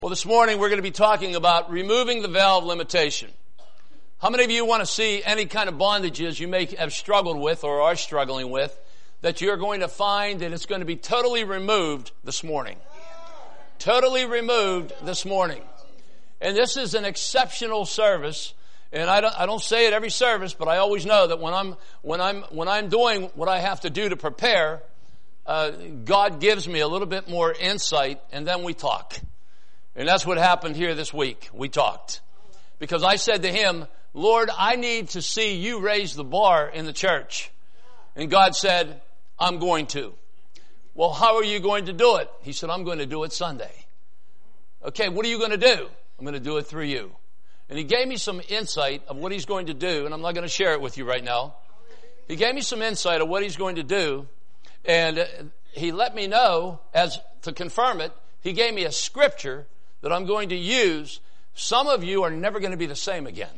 Well, this morning we're going to be talking about removing the veil of limitation. How many of you want to see any kind of bondages you may have struggled with or are struggling with that you're going to find that it's going to be totally removed this morning? Totally removed this morning. And this is an exceptional service. And I don't say it every service, but I always know that when I'm doing what I have to do to prepare, God gives me a little bit more insight, and then we talk. And that's what happened here this week. We talked. Because I said to him, Lord, I need to see you raise the bar in the church. And God said, I'm going to. Well, how are you going to do it? He said, I'm going to do it Sunday. Okay, what are you going to do? I'm going to do it through you. And he gave me some insight of what he's going to do, and I'm not going to share it with you right now. He gave me some insight of what he's going to do, and he let me know, as to confirm it, he gave me a scripture that I'm going to use. Some of you are never going to be the same again.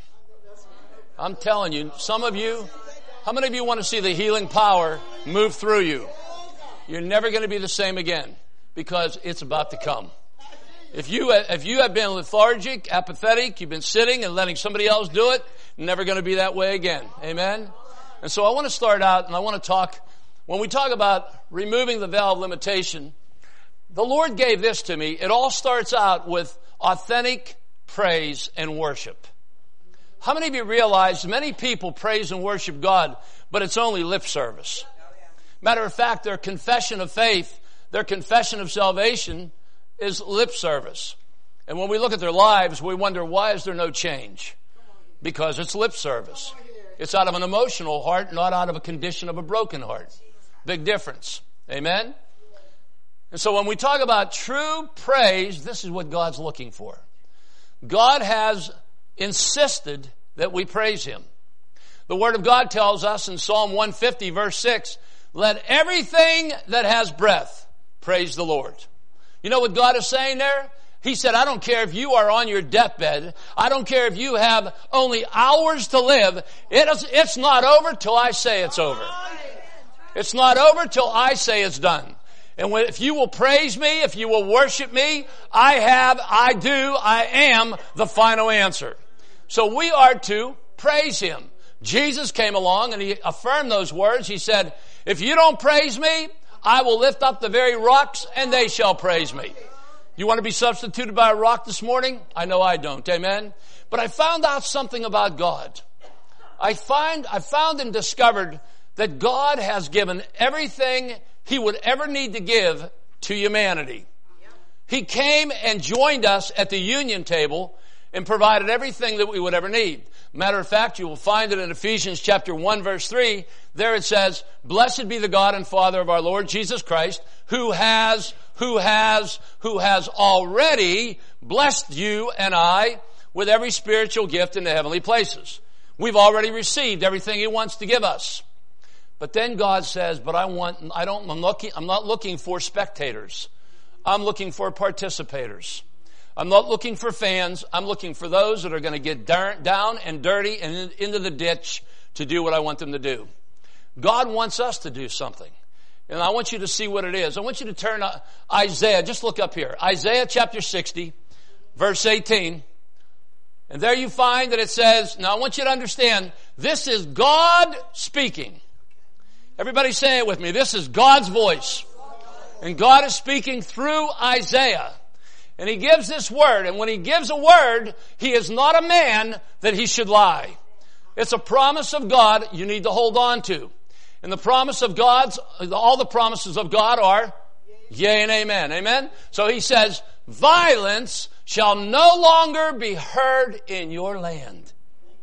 I'm telling you, some of you, how many of you want to see the healing power move through you? You're never going to be the same again because it's about to come. If you have been lethargic, apathetic, you've been sitting and letting somebody else do it, never going to be that way again. Amen? And so I want to start out and I want to talk, when we talk about removing the veil of limitation, the Lord gave this to me. It all starts out with authentic praise and worship. How many of you realize many people praise and worship God, but it's only lip service? Matter of fact, their confession of faith, their confession of salvation is lip service. And when we look at their lives, we wonder, why is there no change? Because it's lip service. It's out of an emotional heart, not out of a condition of a broken heart. Big difference. Amen? And so when we talk about true praise, this is what God's looking for. God has insisted that we praise Him. The Word of God tells us in Psalm 150 verse 6, let everything that has breath praise the Lord. You know what God is saying there? He said, I don't care if you are on your deathbed. I don't care if you have only hours to live. It's not over till I say it's over. It's not over till I say it's done. And if you will praise me, if you will worship me, I am the final answer. So we are to praise Him. Jesus came along and He affirmed those words. He said, if you don't praise me, I will lift up the very rocks and they shall praise me. You want to be substituted by a rock this morning? I know I don't. Amen. But I found out something about God. I found and discovered that God has given everything He would ever need to give to humanity. He came and joined us at the union table and provided everything that we would ever need. Matter of fact, you will find it in Ephesians chapter 1 verse 3. There it says, blessed be the God and Father of our Lord Jesus Christ, who has already blessed you and I with every spiritual gift in the heavenly places. We've already received everything He wants to give us. But then God says, but I'm not looking for spectators. I'm looking for participators. I'm not looking for fans. I'm looking for those that are going to get down and dirty and into the ditch to do what I want them to do. God wants us to do something. And I want you to see what it is. I want you to turn to Isaiah. Just look up here. Isaiah chapter 60, verse 18. And there you find that it says, now I want you to understand, this is God speaking. Everybody say it with me. This is God's voice. And God is speaking through Isaiah. And He gives this word. And when He gives a word, He is not a man that He should lie. It's a promise of God you need to hold on to. And the promise of all the promises of God are yea and amen. Amen? So He says, violence shall no longer be heard in your land.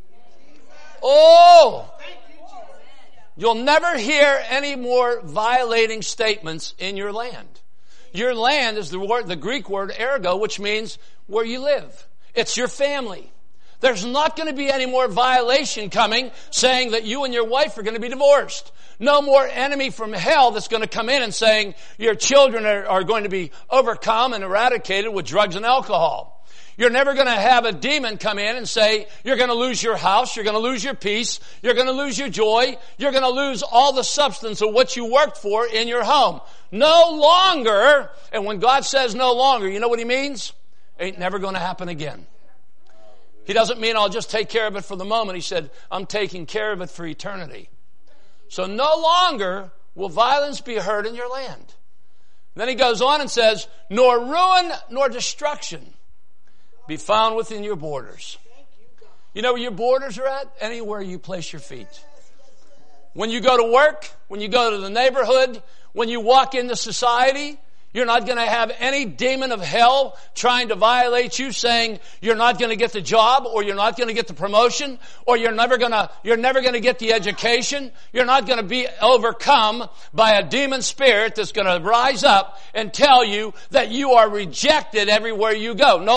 Oh! You'll never hear any more violating statements in your land. Your land is the Greek word ergo, which means where you live. It's your family. There's not going to be any more violation coming saying that you and your wife are going to be divorced. No more enemy from hell that's going to come in and saying your children are going to be overcome and eradicated with drugs and alcohol. You're never going to have a demon come in and say, you're going to lose your house, you're going to lose your peace, you're going to lose your joy, you're going to lose all the substance of what you worked for in your home. No longer, and when God says no longer, you know what He means? ain't never going to happen again. He doesn't mean I'll just take care of it for the moment. He said, I'm taking care of it for eternity. So no longer will violence be heard in your land. Then he goes on and says, nor ruin nor destruction be found within your borders. You know where your borders are at? Anywhere you place your feet. When you go to work, when you go to the neighborhood, when you walk into society, you're not going to have any demon of hell trying to violate you, saying you're not going to get the job, or you're not going to get the promotion, or you're never going to get the education. You're not going to be overcome by a demon spirit that's going to rise up and tell you that you are rejected everywhere you go. No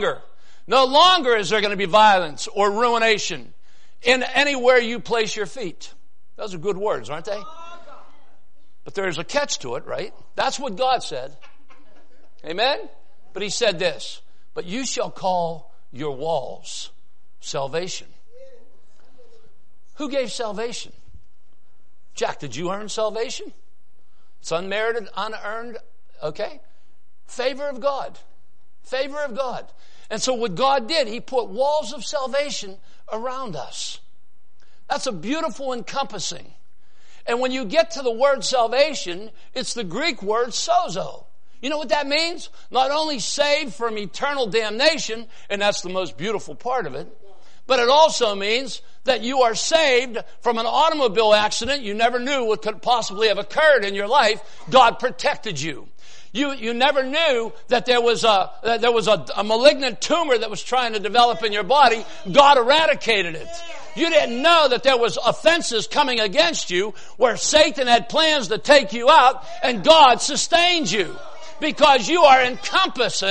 longer is there going to be violence or ruination in anywhere you place your feet. Those are good words, aren't they? But there's a catch to it, right? That's what God said. Amen? But he said this, but you shall call your walls salvation. Who gave salvation? Jack, did you earn salvation? It's unmerited, unearned, okay? Favor of God. Favor of God. And so what God did, he put walls of salvation around us. That's a beautiful encompassing. And when you get to the word salvation, it's the Greek word sozo. You know what that means? Not only saved from eternal damnation, and that's the most beautiful part of it, but it also means that you are saved from an automobile accident you never knew what could possibly have occurred in your life. God protected you. You never knew that there was a malignant tumor that was trying to develop in your body. God eradicated it. You didn't know that there was offenses coming against you where Satan had plans to take you out, and God sustained you because you are encompassed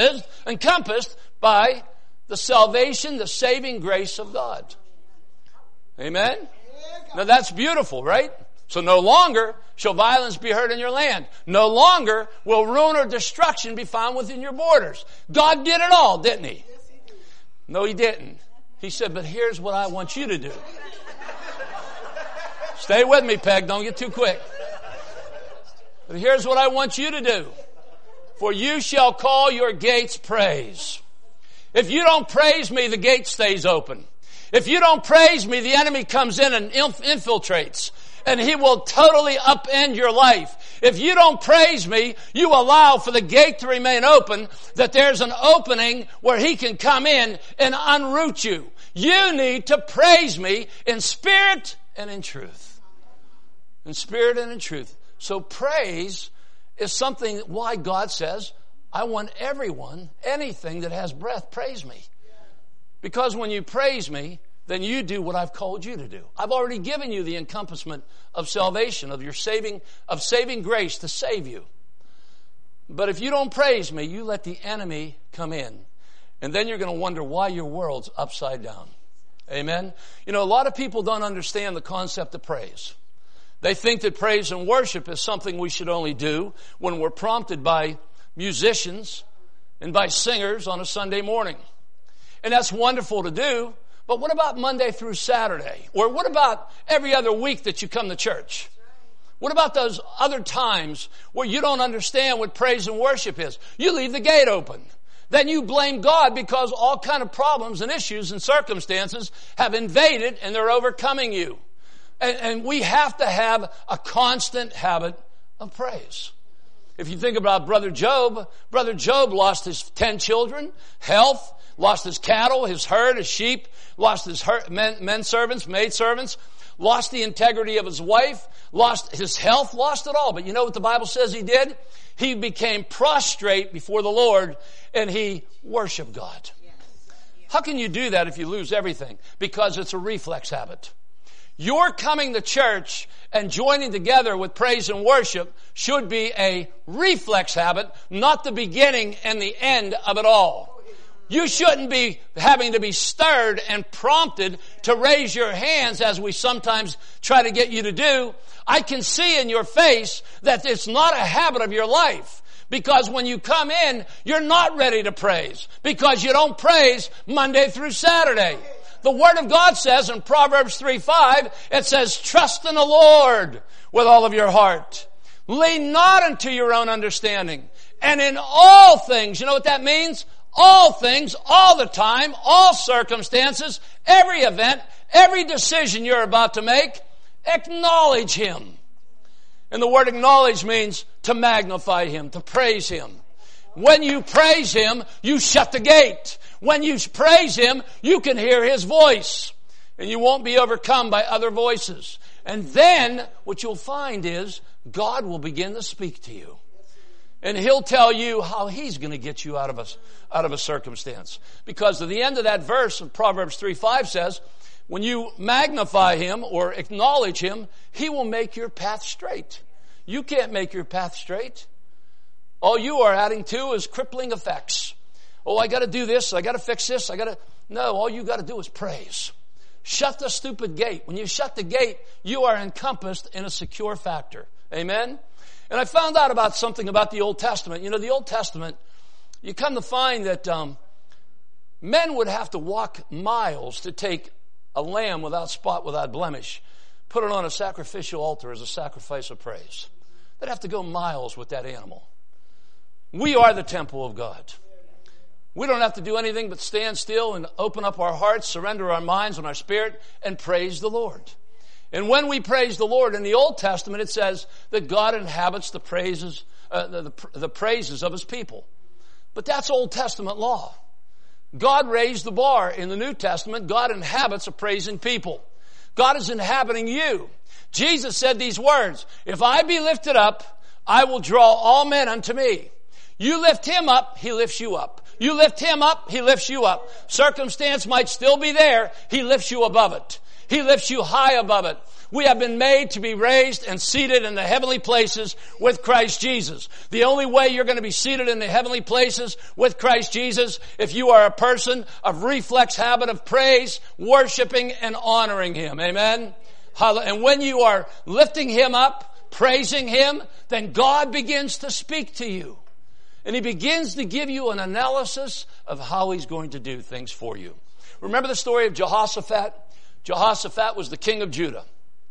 by the salvation, the saving grace of God. Amen? Now that's beautiful, right? So no longer shall violence be heard in your land. No longer will ruin or destruction be found within your borders. God did it all, didn't he? No, he didn't. He said, but here's what I want you to do. Stay with me, Peg. Don't get too quick. But here's what I want you to do. For you shall call your gates praise. If you don't praise me, the gate stays open. If you don't praise me, the enemy comes in and infiltrates. And he will totally upend your life. If you don't praise me, you allow for the gate to remain open, that there's an opening where he can come in and unroot you. You need to praise me in spirit and in truth. In spirit and in truth. So praise is something why God says, I want everyone, anything that has breath, praise me. Because when you praise me, then you do what I've called you to do. I've already given you the encompassment of salvation, of your saving grace to save you. But if you don't praise me, you let the enemy come in. And then you're going to wonder why your world's upside down. Amen? You know, a lot of people don't understand the concept of praise. They think that praise and worship is something we should only do when we're prompted by musicians and by singers on a Sunday morning. And that's wonderful to do. But what about Monday through Saturday? Or what about every other week that you come to church? What about those other times where you don't understand what praise and worship is? You leave the gate open. Then you blame God because all kind of problems and issues and circumstances have invaded and they're overcoming you. And we have to have a constant habit of praise. If you think about Brother Job lost his 10 children, health, lost his cattle, his herd, his sheep, lost his men servants, maid servants, lost the integrity of his wife, lost his health, lost it all. But you know what the Bible says he did? He became prostrate before the Lord and he worshiped God. How can you do that if you lose everything? Because it's a reflex habit. Your coming to church and joining together with praise and worship should be a reflex habit, not the beginning and the end of it all. You shouldn't be having to be stirred and prompted to raise your hands as we sometimes try to get you to do. I can see in your face that it's not a habit of your life. Because when you come in, you're not ready to praise. Because you don't praise Monday through Saturday. The Word of God says in Proverbs 3:5, it says, trust in the Lord with all of your heart. Lean not unto your own understanding. And in all things, you know what that means? all things, all the time, all circumstances, every event, every decision you're about to make, acknowledge Him. And the word acknowledge means to magnify Him, to praise Him. When you praise Him, you shut the gate. When you praise Him, you can hear His voice. And you won't be overcome by other voices. And then what you'll find is God will begin to speak to you. And He'll tell you how He's going to get you out of a circumstance. Because at the end of that verse of Proverbs 3:5 says, when you magnify Him or acknowledge Him, He will make your path straight. You can't make your path straight. All you are adding to is crippling effects. Oh, I got to do this. I got to fix this. No, all you got to do is praise. Shut the stupid gate. When you shut the gate, you are encompassed in a secure factor. Amen? And I found out about something about the Old Testament. You know, the Old Testament, you come to find that men would have to walk miles to take a lamb without spot, without blemish, put it on a sacrificial altar as a sacrifice of praise. They'd have to go miles with that animal. We are the temple of God. We don't have to do anything but stand still and open up our hearts, surrender our minds and our spirit, and praise the Lord. And when we praise the Lord, in the Old Testament it says that God inhabits the praises of His people. But that's Old Testament law. God raised the bar. In the New Testament, God inhabits a praising people. God is inhabiting you. Jesus said these words, if I be lifted up, I will draw all men unto me. You lift Him up, He lifts you up. You lift Him up, He lifts you up. Circumstance might still be there, He lifts you above it. He lifts you high above it. We have been made to be raised and seated in the heavenly places with Christ Jesus. The only way you're going to be seated in the heavenly places with Christ Jesus if you are a person of reflex habit of praise, worshiping, and honoring Him. Amen? And when you are lifting Him up, praising Him, then God begins to speak to you. And He begins to give you an analysis of how He's going to do things for you. Remember the story of Jehoshaphat? Jehoshaphat was the king of Judah.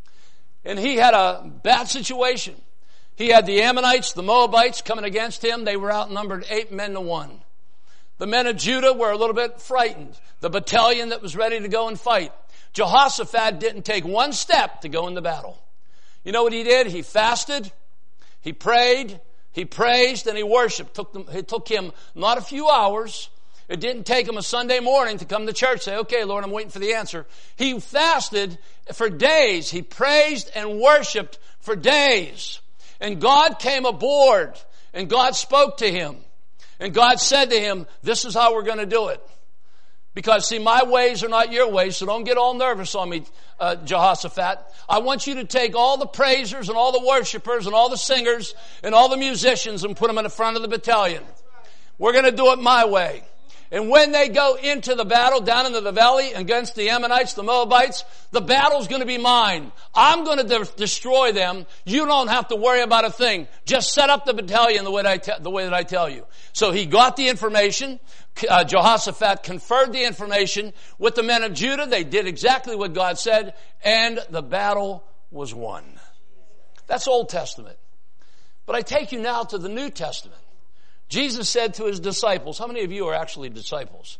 And he had a bad situation. He had the Ammonites, the Moabites coming against him. They were outnumbered 8 men to 1. The men of Judah were a little bit frightened. The battalion that was ready to go and fight. Jehoshaphat didn't take one step to go in the battle. You know what he did? He fasted. He prayed. He praised and he worshiped. It took him not a few hours. It didn't take him a Sunday morning to come to church, say, okay, Lord, I'm waiting for the answer. He fasted for days. He praised and worshiped for days. And God came aboard and God spoke to him. And God said to him, this is how we're going to do it. Because, see, my ways are not your ways, so don't get all nervous on me, Jehoshaphat. I want you to take all the praisers and all the worshipers and all the singers and all the musicians and put them in the front of the battalion. We're going to do it my way. And when they go into the battle down into the valley against the Ammonites, the Moabites, the battle's going to be mine. I'm going to destroy them. You don't have to worry about a thing. Just set up the battalion the way that I tell you. So he got the information. Jehoshaphat conferred the information with the men of Judah. They did exactly what God said, and the battle was won. That's Old Testament. But I take you now to the New Testament. Jesus said to His disciples, how many of you are actually disciples?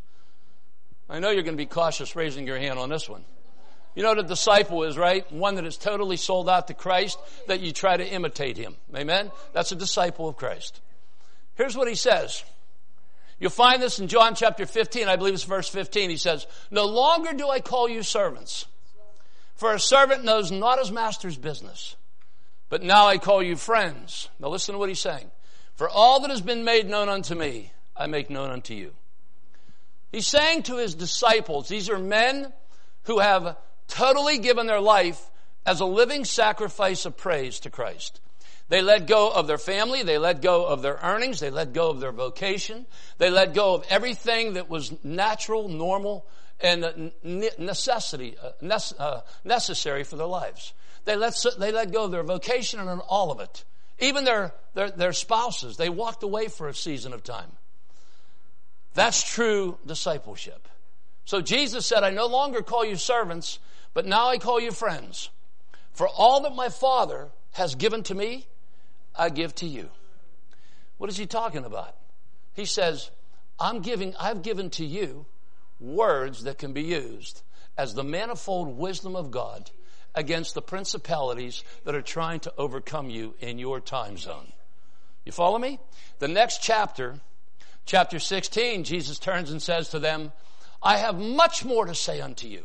I know you're going to be cautious raising your hand on this one. You know what a disciple is, right? One that is totally sold out to Christ, that you try to imitate Him. Amen? That's a disciple of Christ. Here's what He says. You'll find this in John chapter 15, I believe it's verse 15. He says, no longer do I call you servants, for a servant knows not his master's business, but now I call you friends. Now listen to what He's saying. For all that has been made known unto me, I make known unto you. He's saying to His disciples, these are men who have totally given their life as a living sacrifice of praise to Christ. They let go of their family. They let go of their earnings. They let go of their vocation. They let go of everything that was natural, normal, and necessary for their lives. They let go of their vocation and all of it. Even their spouses, they walked away for a season of time. That's true discipleship. So Jesus said, I no longer call you servants, but now I call you friends. For all that my Father has given to me, I give to you. What is He talking about? He says, I've given to you words that can be used as the manifold wisdom of God against the principalities that are trying to overcome you in your time zone. You follow me? The next chapter 16, Jesus turns and says to them, I have much more to say unto you.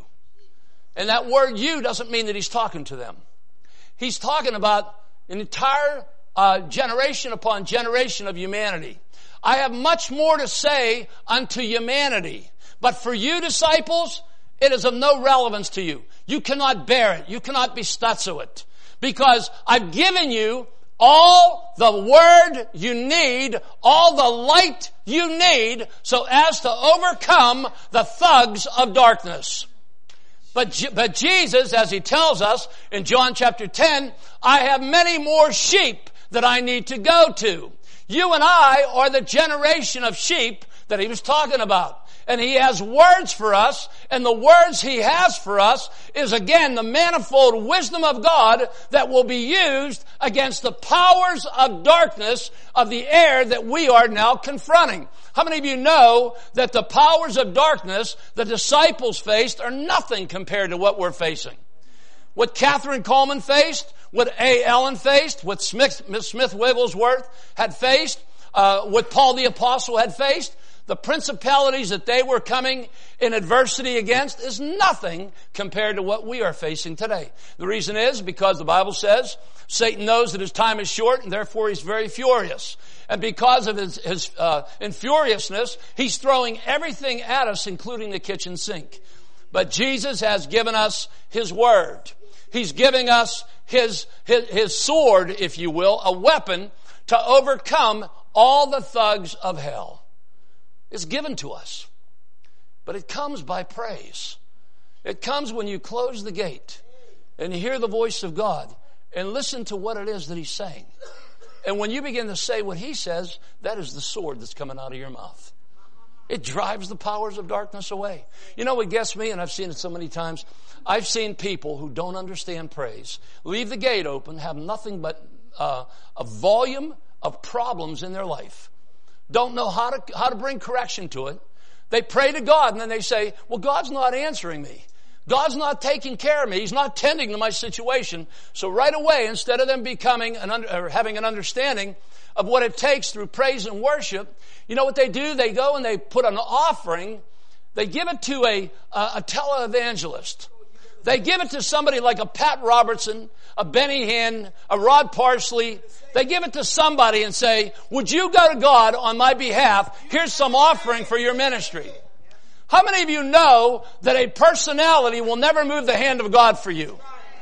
And that word you doesn't mean that he's talking to them. He's talking about an entire generation upon generation of humanity. I have much more to say unto humanity. But for you disciples, it is of no relevance to you. You cannot bear it. You cannot bestow it. Because I've given you all the word you need, all the light you need, so as to overcome the thugs of darkness. But Jesus, as he tells us in John chapter 10, I have many more sheep that I need to go to. You and I are the generation of sheep that he was talking about. And he has words for us, and the words he has for us is again the manifold wisdom of God that will be used against the powers of darkness of the air that we are now confronting. How many of you know that the powers of darkness the disciples faced are nothing compared to what we're facing? What Catherine Coleman faced, what A. Ellen faced, what Smith Wigglesworth had faced, what Paul the Apostle had faced, the principalities that they were coming in adversity against is nothing compared to what we are facing today. The reason is because the Bible says Satan knows that his time is short and therefore he's very furious. And because of his furiousness, he's throwing everything at us, including the kitchen sink. But Jesus has given us his word. He's giving us his sword, if you will, a weapon to overcome all the thugs of hell. It's given to us. But it comes by praise. It comes when you close the gate and you hear the voice of God and listen to what it is that he's saying. And when you begin to say what he says, that is the sword that's coming out of your mouth. It drives the powers of darkness away. You know what gets me, and I've seen it so many times, I've seen people who don't understand praise leave the gate open, have nothing but a volume of problems in their life. Don't know how to bring correction to it. They pray to God and then they say, well, God's not answering me. God's not taking care of me. He's not tending to my situation. So right away, instead of them becoming having an understanding of what it takes through praise and worship, you know what they do? They go and they put an offering. They give it to a televangelist. They give it to somebody like a Pat Robertson, a Benny Hinn, a Rod Parsley. They give it to somebody and say, would you go to God on my behalf? Here's some offering for your ministry. How many of you know that a personality will never move the hand of God for you?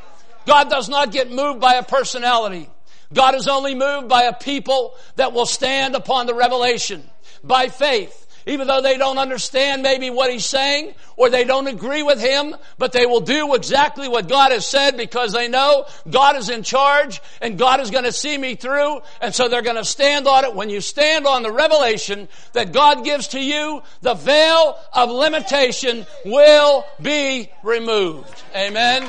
God does not get moved by a personality. God is only moved by a people that will stand upon the revelation by faith. Even though they don't understand maybe what he's saying or they don't agree with him, but they will do exactly what God has said because they know God is in charge and God is going to see me through, and so they're going to stand on it. When you stand on the revelation that God gives to you, the veil of limitation will be removed. Amen.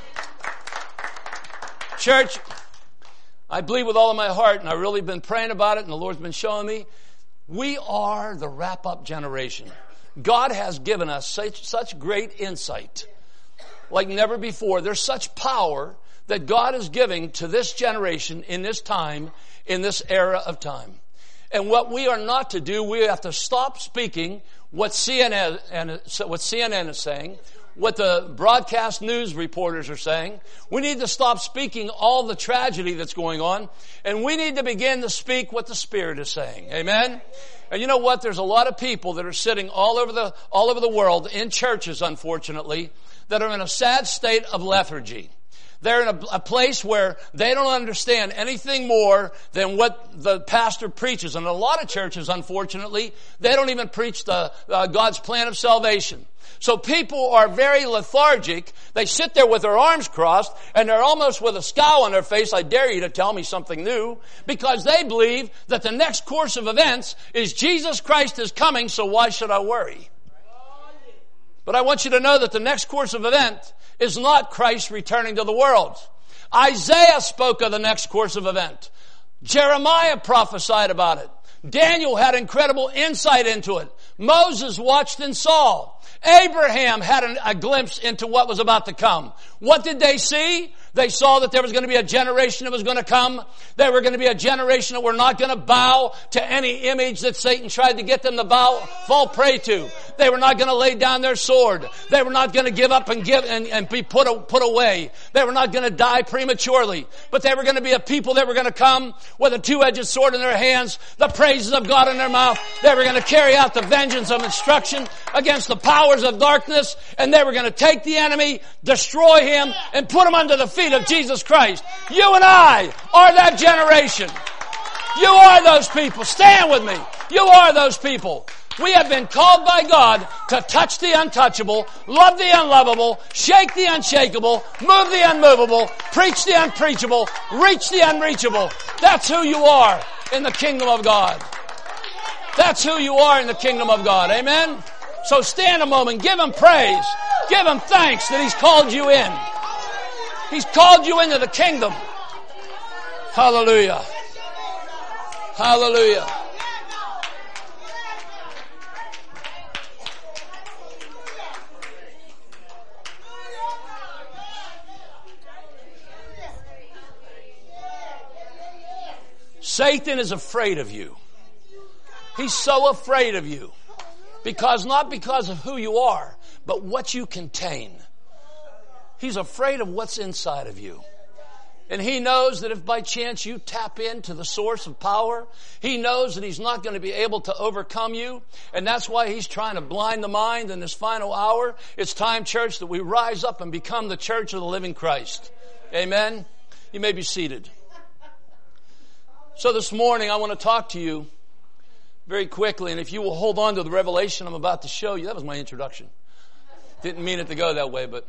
Church, I believe with all of my heart, and I've really been praying about it, and the Lord's been showing me, we are the wrap-up generation. God has given us such great insight like never before. There's such power that God is giving to this generation in this time, in this era of time. And what we are not to do, we have to stop speaking what CNN is saying, what the broadcast news reporters are saying. We need to stop speaking all the tragedy that's going on, and we need to begin to speak what the Spirit is saying. Amen? And you know what? There's a lot of people that are sitting all over the world in churches, unfortunately, that are in a sad state of lethargy. They're in a place where they don't understand anything more than what the pastor preaches. And a lot of churches, unfortunately, they don't even preach God's plan of salvation. So people are very lethargic. They sit there with their arms crossed and they're almost with a scowl on their face. I dare you to tell me something new, because they believe that the next course of events is Jesus Christ is coming, so why should I worry? But I want you to know that the next course of event is not Christ returning to the world. Isaiah spoke of the next course of event. Jeremiah prophesied about it. Daniel had incredible insight into it. Moses watched and saw. Abraham had a glimpse into what was about to come. What did they see? They saw that there was going to be a generation that was going to come. There were going to be a generation that were not going to bow to any image that Satan tried to get them to fall prey to. They were not going to lay down their sword. They were not going to give up and be put away. They were not going to die prematurely. But they were going to be a people that were going to come with a two-edged sword in their hands, the praises of God in their mouth. They were going to carry out the vengeance of instruction against the powers of darkness, and they were going to take the enemy, destroy him, and put him under the feet of Jesus Christ. You and I are that generation. You are those people. Stand with me. You are those people. We have been called by God to touch the untouchable, love the unlovable, shake the unshakable, move the unmovable, preach the unpreachable, reach the unreachable. That's who you are in the kingdom of God. That's who you are in the kingdom of God. Amen? So stand a moment. Give Him praise. Give Him thanks that He's called you in. He's called you into the kingdom. Hallelujah. Hallelujah. Satan is afraid of you. He's so afraid of you. Not because of who you are, but what you contain. He's afraid of what's inside of you. And he knows that if by chance you tap into the source of power, he knows that he's not going to be able to overcome you. And that's why he's trying to blind the mind in this final hour. It's time, church, that we rise up and become the church of the living Christ. Amen? You may be seated. So this morning I want to talk to you very quickly, and if you will hold on to the revelation I'm about to show you. That was my introduction. Didn't mean it to go that way, but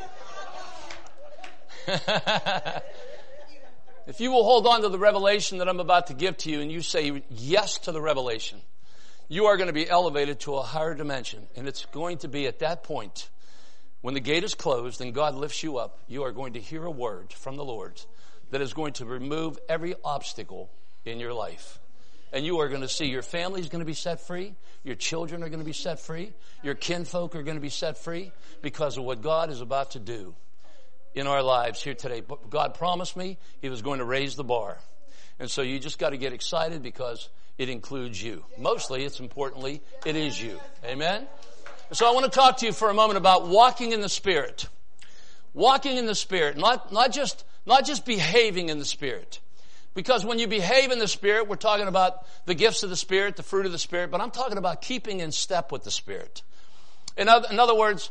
if you will hold on to the revelation that I'm about to give to you and you say yes to the revelation, you are going to be elevated to a higher dimension. And it's going to be at that point when the gate is closed and God lifts you up, you are going to hear a word from the Lord that is going to remove every obstacle in your life. And you are going to see your family is going to be set free. Your children are going to be set free. Your kinfolk are going to be set free because of what God is about to do in our lives here today. But God promised me He was going to raise the bar. And so you just got to get excited because it includes you. Mostly, it is you. Amen? So I want to talk to you for a moment about walking in the Spirit. Walking in the Spirit. Not just behaving in the Spirit. Because when you behave in the Spirit, we're talking about the gifts of the Spirit, the fruit of the Spirit, but I'm talking about keeping in step with the Spirit. In other words,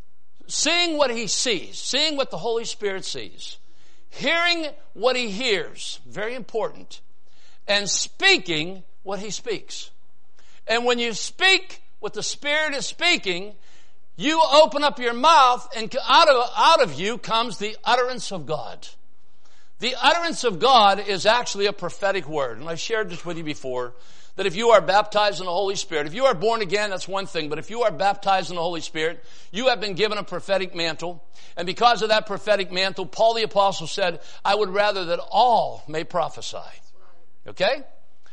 seeing what He sees, seeing what the Holy Spirit sees, hearing what He hears, very important, and speaking what He speaks. And when you speak what the Spirit is speaking, you open up your mouth and out of you comes the utterance of God. The utterance of God is actually a prophetic word. And I shared this with you before, that if you are baptized in the Holy Spirit, if you are born again, that's one thing. But if you are baptized in the Holy Spirit, you have been given a prophetic mantle. And because of that prophetic mantle, Paul the Apostle said, I would rather that all may prophesy. Okay?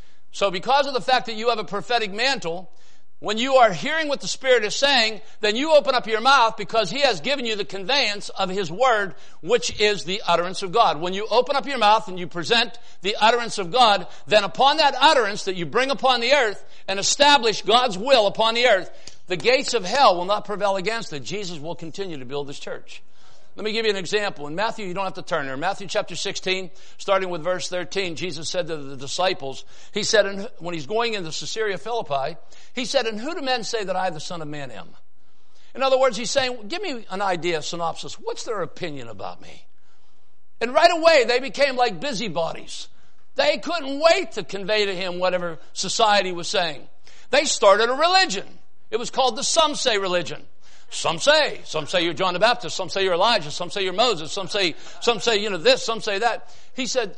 So because of the fact that you have a prophetic mantle, when you are hearing what the Spirit is saying, then you open up your mouth because He has given you the conveyance of His word, which is the utterance of God. When you open up your mouth and you present the utterance of God, then upon that utterance that you bring upon the earth and establish God's will upon the earth, the gates of hell will not prevail against it. Jesus will continue to build His church. Let me give you an example. In Matthew, you don't have to turn there. Matthew chapter 16, starting with verse 13, Jesus said to the disciples, He said, when He's going into Caesarea Philippi, He said, and who do men say that I, the Son of Man, am? In other words, He's saying, give me an idea, a synopsis. What's their opinion about me? And right away, they became like busybodies. They couldn't wait to convey to Him whatever society was saying. They started a religion. It was called the Some Say religion. Some say you're John the Baptist, some say you're Elijah, some say you're Moses, some say, this, some say that. He said,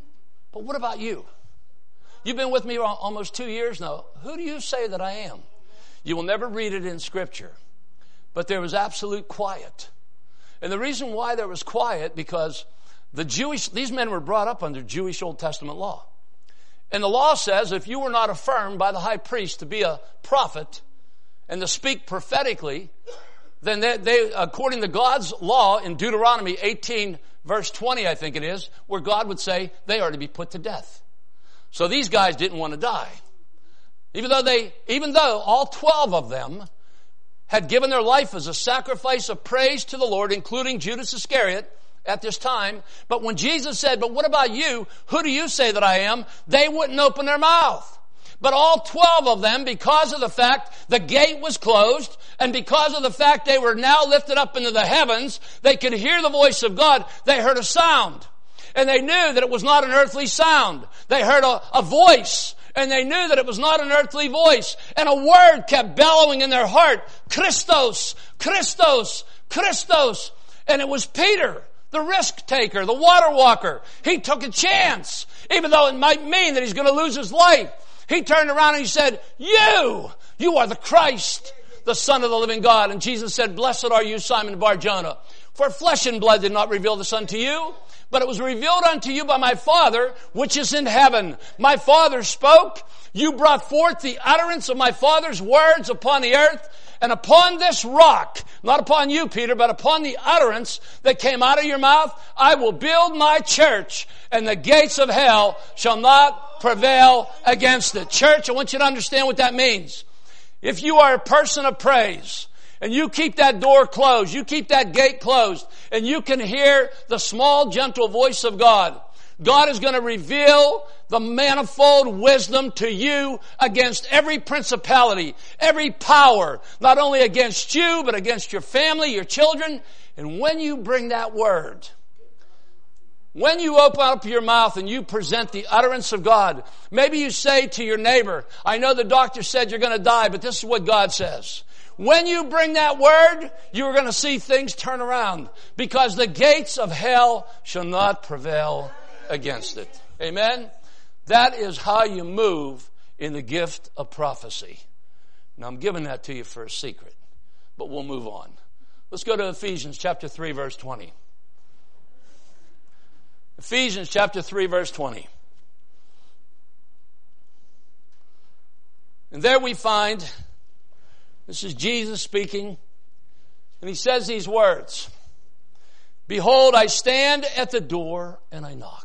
but what about you? You've been with me almost 2 years now. Who do you say that I am? You will never read it in Scripture. But there was absolute quiet. And the reason why there was quiet, because these men were brought up under Jewish Old Testament law. And the law says if you were not affirmed by the high priest to be a prophet, and to speak prophetically, then they according to God's law in Deuteronomy 18 verse 20, I think it is, where God would say they are to be put to death. So these guys didn't want to die. Even though all 12 of them had given their life as a sacrifice of praise to the Lord, including Judas Iscariot at this time. But when Jesus said, but what about you? Who do you say that I am? They wouldn't open their mouth. But all 12 of them, because of the fact the gate was closed, and because of the fact they were now lifted up into the heavens, they could hear the voice of God. They heard a sound. And they knew that it was not an earthly sound. They heard a voice. And they knew that it was not an earthly voice. And a word kept bellowing in their heart. Christos, Christos, Christos. And it was Peter, the risk taker, the water walker. He took a chance, even though it might mean that he's going to lose his life. He turned around and he said, you are the Christ, the Son of the living God. And Jesus said, blessed are you, Simon Bar-Jonah, for flesh and blood did not reveal this unto you, but it was revealed unto you by my Father, which is in heaven. My Father spoke. You brought forth the utterance of my Father's words upon the earth. And upon this rock, not upon you, Peter, but upon the utterance that came out of your mouth, I will build my church, and the gates of hell shall not prevail against it. Church, I want you to understand what that means. If you are a person of praise, and you keep that door closed, you keep that gate closed, and you can hear the small, gentle voice of God, God is going to reveal the manifold wisdom to you against every principality, every power, not only against you, but against your family, your children. And when you bring that word, when you open up your mouth and you present the utterance of God, maybe you say to your neighbor, I know the doctor said you're going to die, but this is what God says. When you bring that word, you're going to see things turn around, because the gates of hell shall not prevail against it. Amen? That is how you move in the gift of prophecy. Now, I'm giving that to you for a secret, but we'll move on. Let's go to Ephesians chapter 3, verse 20. Ephesians chapter 3, verse 20. And there we find, this is Jesus speaking, and he says these words, behold, I stand at the door and I knock.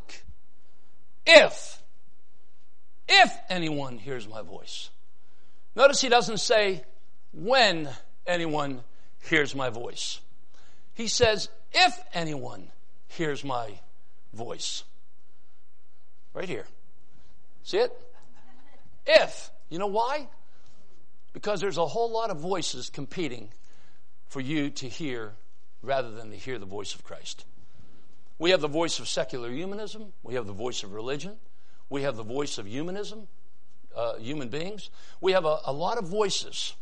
If anyone hears my voice. Notice he doesn't say when anyone hears my voice. He says, if anyone hears my voice. Right here. See it? If. You know why? Because there's a whole lot of voices competing for you to hear rather than to hear the voice of Christ. We have the voice of secular humanism. We have the voice of religion. We have the voice of humanism, human beings. We have a lot of voices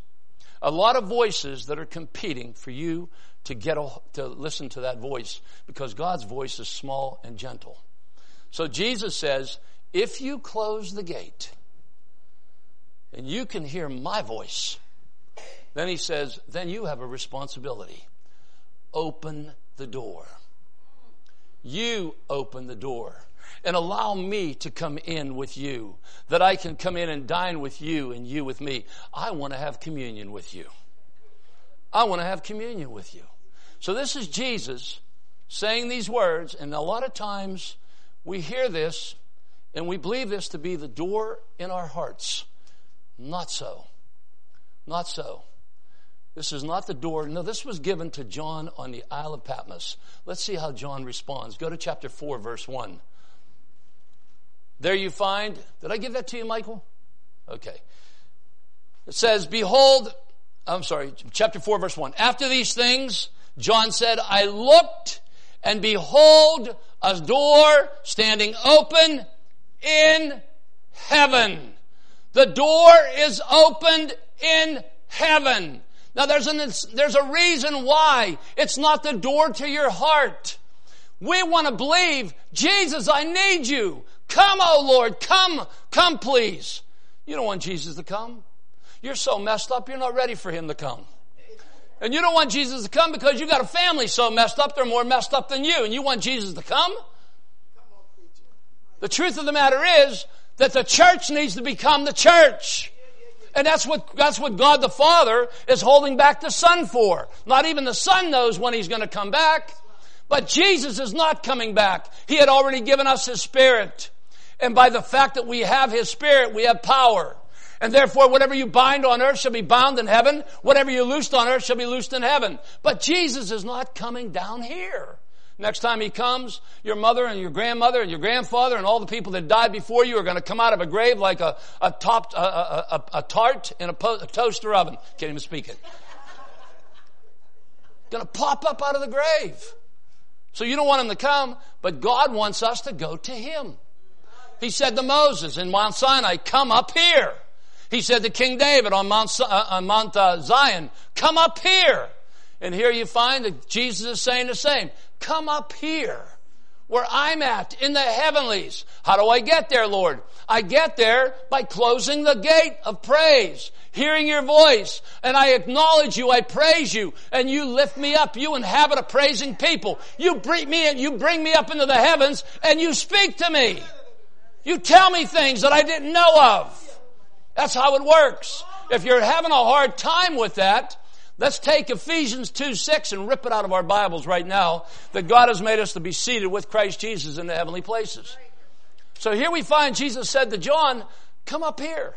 that are competing for you to listen to that voice, because God's voice is small and gentle. So Jesus says, if you close the gate and you can hear my voice, then he says, then you have a responsibility. Open the door. You open the door and allow me to come in with you, that I can come in and dine with you and you with me. I want to have communion with you. I want to have communion with you. So this is Jesus saying these words, and a lot of times we hear this and we believe this to be the door in our hearts. Not so. Not so. This is not the door. No, this was given to John on the Isle of Patmos. Let's see how John responds. Go to chapter 4, verse 1. There you find, did I give that to you, Michael? Okay. It says, chapter 4, verse 1. After these things, John said, I looked, and behold, a door standing open in heaven. The door is opened in heaven. Now there's a reason why it's not the door to your heart. We want to believe, Jesus, I need you. Come, oh Lord, come please. You don't want Jesus to come. You're so messed up, you're not ready for him to come. And you don't want Jesus to come because you got a family so messed up, they're more messed up than you, and you want Jesus to come? The truth of the matter is that the church needs to become the church. And that's what God the Father is holding back the Son for. Not even the Son knows when He's going to come back. But Jesus is not coming back. He had already given us His Spirit. And by the fact that we have His Spirit, we have power. And therefore, whatever you bind on earth shall be bound in heaven. Whatever you loosed on earth shall be loosed in heaven. But Jesus is not coming down here. Next time He comes, your mother and your grandmother and your grandfather and all the people that died before you are going to come out of a grave like a tart in a toaster oven. Can't even speak it. Going to pop up out of the grave. So you don't want Him to come, but God wants us to go to Him. He said to Moses in Mount Sinai, come up here. He said to King David on Mount Zion, come up here. And here you find that Jesus is saying the same. Come up here, where I'm at, in the heavenlies. How do I get there, Lord? I get there by closing the gate of praise, hearing your voice, and I acknowledge you, I praise you, and you lift me up. You inhabit a praising people. You bring me up into the heavens, and you speak to me. You tell me things that I didn't know of. That's how it works. If you're having a hard time with that, let's take Ephesians 2:6 and rip it out of our Bibles right now, that God has made us to be seated with Christ Jesus in the heavenly places. So here we find Jesus said to John, come up here.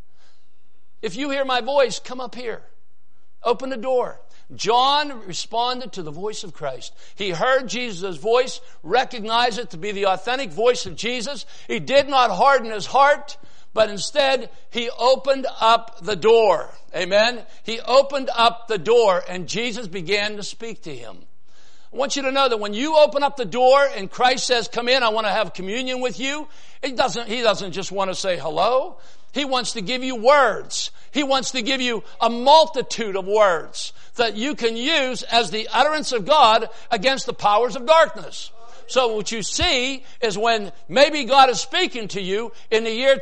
If you hear my voice, come up here. Open the door. John responded to the voice of Christ. He heard Jesus' voice, recognized it to be the authentic voice of Jesus. He did not harden his heart, but instead, he opened up the door. Amen? He opened up the door, and Jesus began to speak to him. I want you to know that when you open up the door and Christ says, come in, I want to have communion with you, He doesn't just want to say hello. He wants to give you words. He wants to give you a multitude of words that you can use as the utterance of God against the powers of darkness. So what you see is when maybe God is speaking to you in the year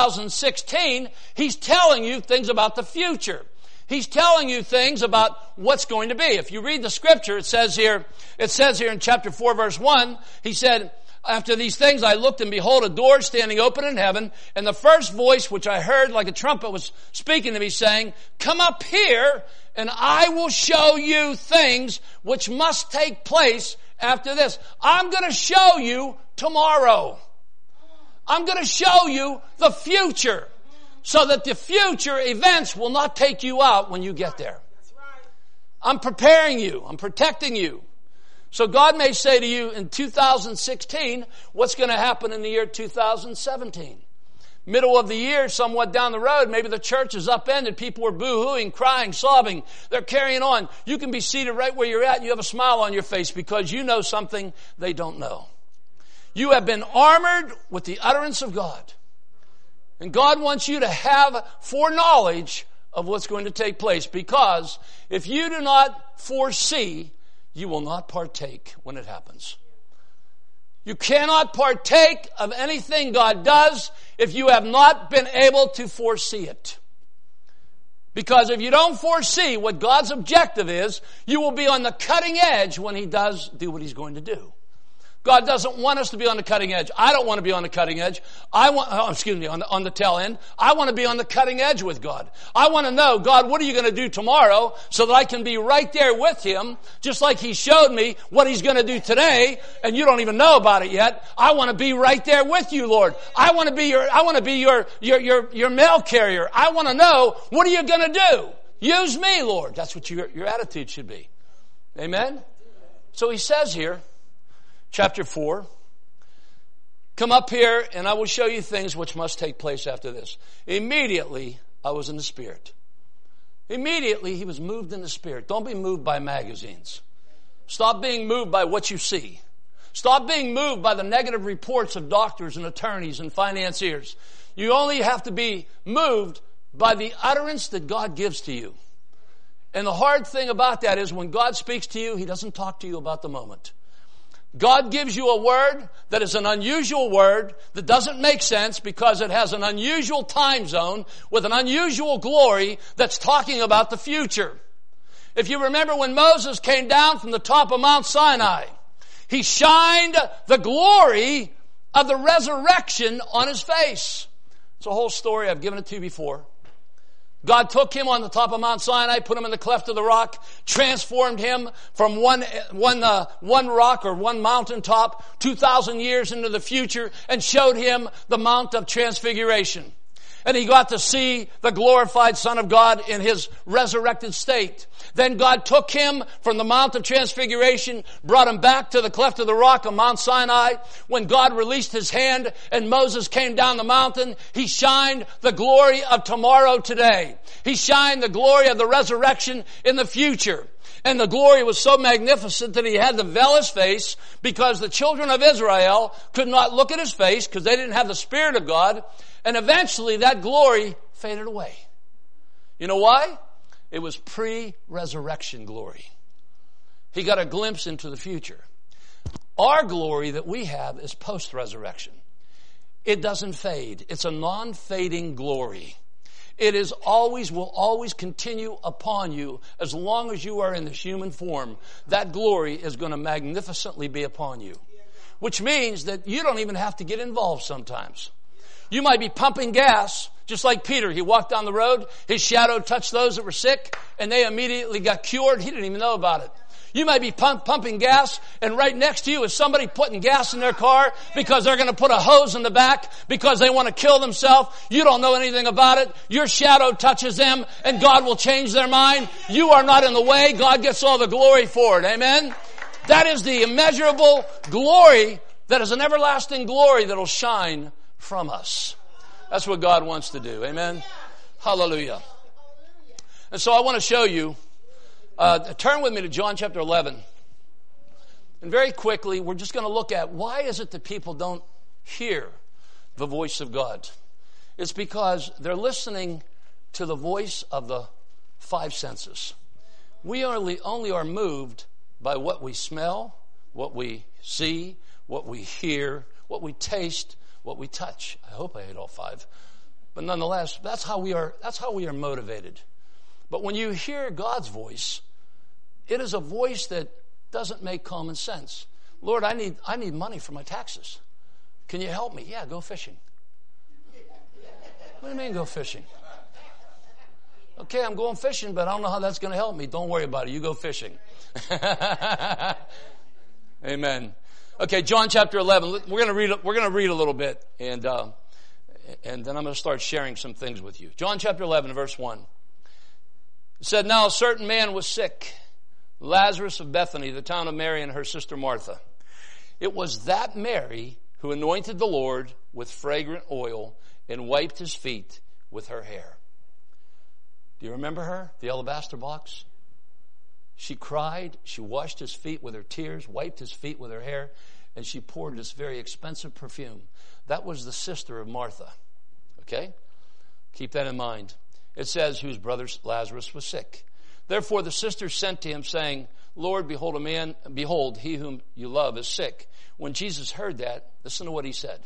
2016, He's telling you things about the future. He's telling you things about what's going to be. If you read the scripture, it says here in chapter 4 verse 1, He said, after these things I looked, and behold, a door standing open in heaven, and the first voice which I heard like a trumpet was speaking to me, saying, come up here, and I will show you things which must take place after this. I'm going to show you tomorrow. I'm going to show you the future, so that the future events will not take you out when you get there. I'm preparing you. I'm protecting you. So God may say to you in 2016, what's going to happen in the year 2017? Middle of the year, somewhat down the road, maybe the church is upended. People are boo-hooing, crying, sobbing. They're carrying on. You can be seated right where you're at and you have a smile on your face because you know something they don't know. You have been armored with the utterance of God. And God wants you to have foreknowledge of what's going to take place, because if you do not foresee, you will not partake when it happens. You cannot partake of anything God does if you have not been able to foresee it. Because if you don't foresee what God's objective is, you will be on the cutting edge when He does do what He's going to do. God doesn't want us to be on the cutting edge. I don't want to be on the cutting edge. On the tail end. I want to be on the cutting edge with God. I want to know, God, what are you going to do tomorrow so that I can be right there with Him, just like He showed me what He's going to do today, and you don't even know about it yet. I want to be right there with you, Lord. I want to be your mail carrier. I want to know, what are you going to do? Use me, Lord. That's what your attitude should be. Amen? So He says here, Chapter 4, come up here and I will show you things which must take place after this. Immediately, I was in the Spirit. Immediately, he was moved in the Spirit. Don't be moved by magazines. Stop being moved by what you see. Stop being moved by the negative reports of doctors and attorneys and financiers. You only have to be moved by the utterance that God gives to you. And the hard thing about that is when God speaks to you, He doesn't talk to you about the moment. God gives you a word that is an unusual word that doesn't make sense because it has an unusual time zone with an unusual glory that's talking about the future. If you remember when Moses came down from the top of Mount Sinai, he shined the glory of the resurrection on his face. It's a whole story. I've given it to you before. God took him on the top of Mount Sinai, put him in the cleft of the rock, transformed him from one rock or one mountaintop 2,000 years into the future and showed him the Mount of Transfiguration. And he got to see the glorified Son of God in his resurrected state. Then God took him from the Mount of Transfiguration, brought him back to the cleft of the rock of Mount Sinai. When God released his hand and Moses came down the mountain, he shined the glory of tomorrow today. He shined the glory of the resurrection in the future. And the glory was so magnificent that he had to veil his face because the children of Israel could not look at his face because they didn't have the Spirit of God. And eventually that glory faded away. You know why? It was pre-resurrection glory. He got a glimpse into the future. Our glory that we have is post-resurrection. It doesn't fade. It's a non-fading glory. It is always, will always continue upon you as long as you are in this human form. That glory is going to magnificently be upon you. Which means that you don't even have to get involved sometimes. You might be pumping gas, just like Peter. He walked down the road, his shadow touched those that were sick, and they immediately got cured. He didn't even know about it. You might be pumping gas, and right next to you is somebody putting gas in their car because they're going to put a hose in the back because they want to kill themselves. You don't know anything about it. Your shadow touches them, and God will change their mind. You are not in the way. God gets all the glory for it. Amen? That is the immeasurable glory that is an everlasting glory that will shine from us. That's what God wants to do. Amen? Hallelujah. And so I want to show you, turn with me to John chapter 11. And very quickly, we're just going to look at why is it that people don't hear the voice of God? It's because they're listening to the voice of the five senses. We only are moved by what we smell, what we see, what we hear, what we taste, what we touch. I hope I ate all five. But nonetheless, that's how we are motivated. But when you hear God's voice, it is a voice that doesn't make common sense. Lord, I need money for my taxes. Can you help me? Yeah, go fishing. What do you mean go fishing? Okay, I'm going fishing, but I don't know how that's going to help me. Don't worry about it. You go fishing. Amen. Okay, John chapter 11. We're going to read a little bit, and then I'm going to start sharing some things with you. John chapter 11, verse 1. It said, "Now a certain man was sick, Lazarus of Bethany, the town of Mary and her sister Martha. It was that Mary who anointed the Lord with fragrant oil and wiped his feet with her hair." Do you remember her? The alabaster box? She cried, she washed his feet with her tears, wiped his feet with her hair, and she poured this very expensive perfume. That was the sister of Martha. Okay? Keep that in mind. It says, whose brother Lazarus was sick. Therefore the sisters sent to him, saying, "Lord, behold, he whom you love is sick." When Jesus heard that, listen to what he said.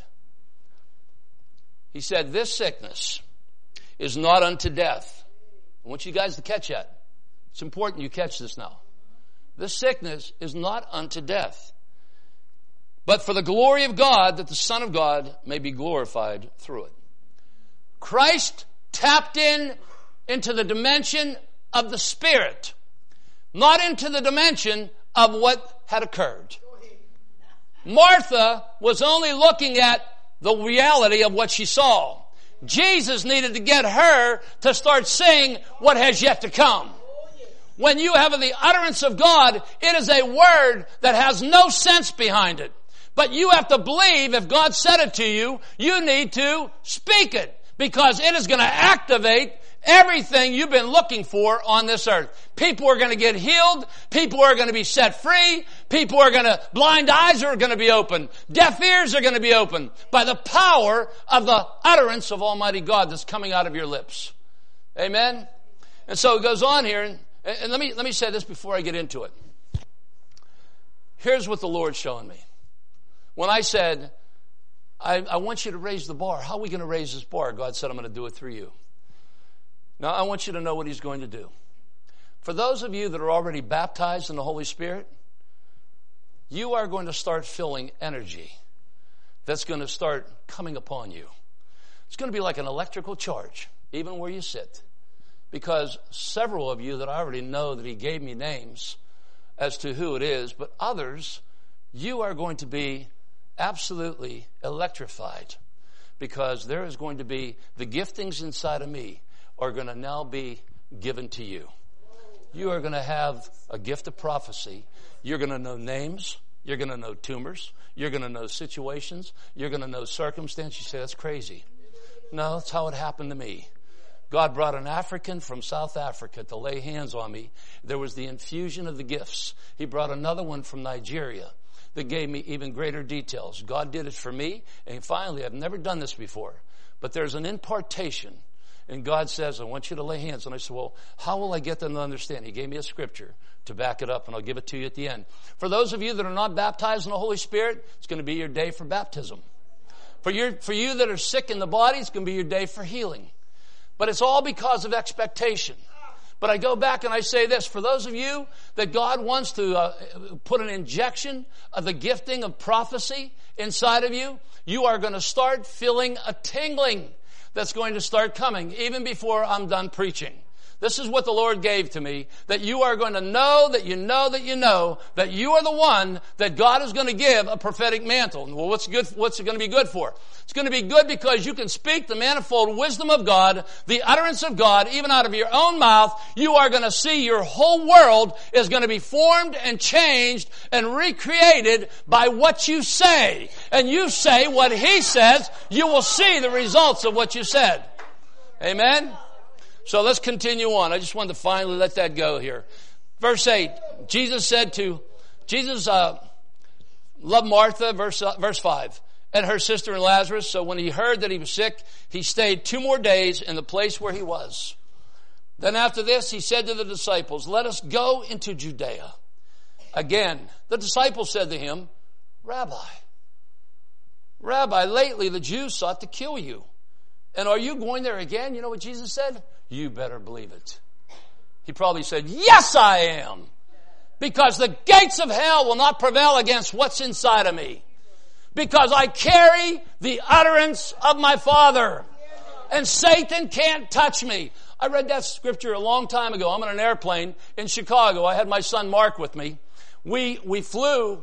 He said, "This sickness is not unto death." I want you guys to catch that. It's important you catch this now. This sickness is not unto death, but for the glory of God, that the Son of God may be glorified through it. Christ tapped into the dimension of the Spirit, not into the dimension of what had occurred. Martha was only looking at the reality of what she saw. Jesus needed to get her to start seeing what has yet to come. When you have the utterance of God, it is a word that has no sense behind it. But you have to believe if God said it to you, you need to speak it, because it is going to activate everything you've been looking for on this earth. People are going to get healed. People are going to be set free. Blind eyes are going to be open. Deaf ears are going to be open by the power of the utterance of Almighty God that's coming out of your lips. Amen? And so it goes on here, and let me say this before I get into it. Here's what the Lord's showing me. When I said, I want you to raise the bar. How are we going to raise this bar? God said, I'm going to do it through you. Now, I want you to know what he's going to do. For those of you that are already baptized in the Holy Spirit, you are going to start feeling energy that's going to start coming upon you. It's going to be like an electrical charge, even where you sit. because several of you that I already know that he gave me names as to who it is, but others, you are going to be absolutely electrified, because there is going to be the giftings inside of me are going to now be given to you. You are going to have a gift of prophecy. You're going to know names. You're going to know tumors. You're going to know situations. You're going to know circumstances. You say, that's crazy. No, that's how it happened to me. God brought an African from South Africa to lay hands on me. There was the infusion of the gifts. He brought another one from Nigeria that gave me even greater details. God did it for me. And finally, I've never done this before, but there's an impartation. And God says, I want you to lay hands. And I said, well, how will I get them to understand? He gave me a scripture to back it up, and I'll give it to you at the end. For those of you that are not baptized in the Holy Spirit, it's going to be your day for baptism. For you that are sick in the body, it's going to be your day for healing. But it's all because of expectation. But I go back and I say this, for those of you that God wants to put an injection of the gifting of prophecy inside of you, you are going to start feeling a tingling that's going to start coming even before I'm done preaching. This is what the Lord gave to me, that you are going to know that you know that you know that you are the one that God is going to give a prophetic mantle. Well, what's it going to be good for? It's going to be good because you can speak the manifold wisdom of God, the utterance of God, even out of your own mouth. You are going to see your whole world is going to be formed and changed and recreated by what you say. And you say what He says, you will see the results of what you said. Amen? So let's continue on. I just wanted to finally let that go here. Verse 8, Jesus loved Martha, verse 5, and her sister and Lazarus. So when he heard that he was sick, he stayed 2 more days in the place where he was. Then after this, he said to the disciples, let us go into Judea. Again, the disciples said to him, Rabbi, lately the Jews sought to kill you. And are you going there again? You know what Jesus said? You better believe it. He probably said, yes, I am. Because the gates of hell will not prevail against what's inside of me. Because I carry the utterance of my Father. And Satan can't touch me. I read that scripture a long time ago. I'm on an airplane in Chicago. I had my son Mark with me. We flew